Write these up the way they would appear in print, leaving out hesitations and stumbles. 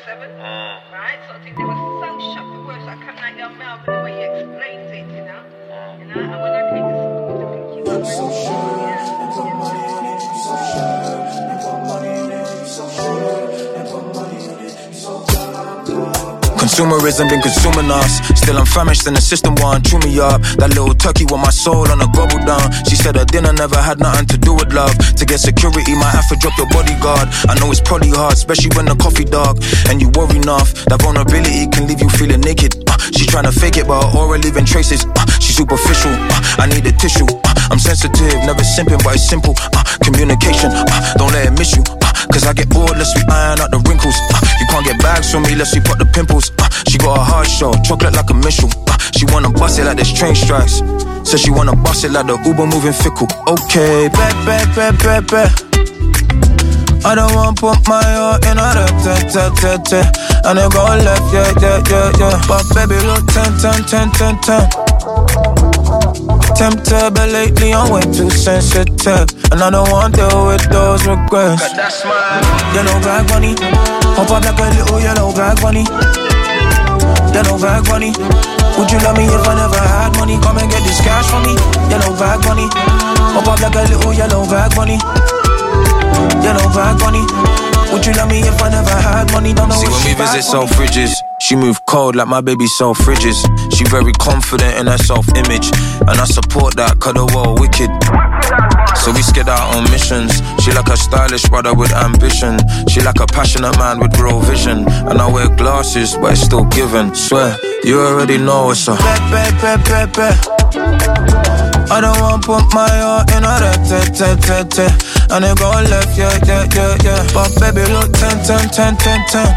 7, right? So I think they were so shocked the words that come out your mouth and the way you explained it, you know? And when I came to school to pick you up, so sure, and put money on it, so sure, and put money on it, so sure, and put money on it, so Consumerism been consuming us. Still I'm famished and the system won't chew me up. That little turkey with my soul on a gobble down. She said her dinner never had nothing to do with love. To get security might have to drop your bodyguard. I know it's probably hard, especially when the coffee dark and you worry enough. That vulnerability can leave you feeling naked. She tryna fake it but her aura leaving traces. She's superficial, I need a tissue. I'm sensitive, never simping but it's simple. Communication, don't let it miss you. Cause I get bored, let's we iron out the wrinkles. You can't get bags from me, let's we pop the pimples. She got a hard shell, chocolate like a missile. She wanna bust it like there's train strikes. Says she wanna bust it like the Uber moving fickle. Okay, bet. I don't wanna put my heart in a te. And it go left, yeah. But baby, look, 10. Tempted, but lately I'm way too sensitive. And I don't want to deal with those regrets. That's mine. Yellow bag money. Hop up like a little yellow bag money. Yellow bag money. Would you love me if I never had money? Come and get this cash from me. Yellow bag money. Hop up like a little yellow bag money. Yellow bag money. Would you love me if I never had money? Don't know. See, when we visit Selfridges, she move cold like my baby Selfridges. She very confident in her self-image, and I support that, cause the world wicked. So we skid out on missions. She like a stylish brother with ambition. She like a passionate man with real vision. And I wear glasses, but it's still given. Swear, you already know it's a bet. I don't wanna put my heart in a te. And it go left, yeah. But baby, look, 10.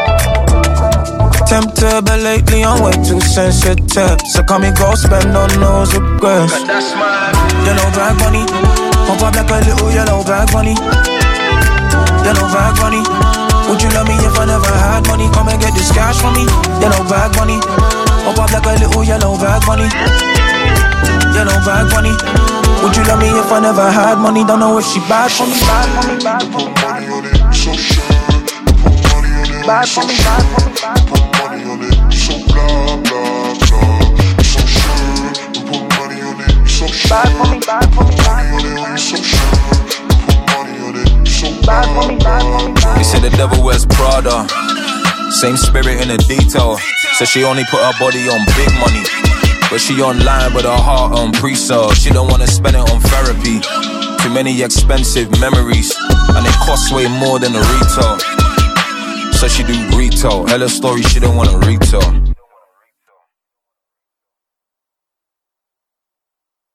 Tempted, but lately I'm way too sensitive. So call me go spend on those regrets. That's mine. Yellow bag money. Pop up like a little yellow bag money. Yellow bag money. Would you love me if I never had money? Come and get this cash from me. Yellow bag money. Pop up like a little yellow bag money. Yellow bag money. Would you love me if I never had money? Don't know if she bad for me. Put money on it, so sure. Put money on it, bad so for me, sure. bad for me, bad for me. Put money on it, so blah. So sure. Put money on it, so sure. Bad for me, bad for me, bad for me, Money on it, so sure. Put money on it, so bad for me, bad for me, bad. They say the devil wears Prada. Same spirit in the detail. So she only put her body on big money, but she online with her heart on pre-sale. She don't wanna spend it on therapy. Too many expensive memories, and it costs way more than the retail. So she do retail. Hella story she don't wanna retail.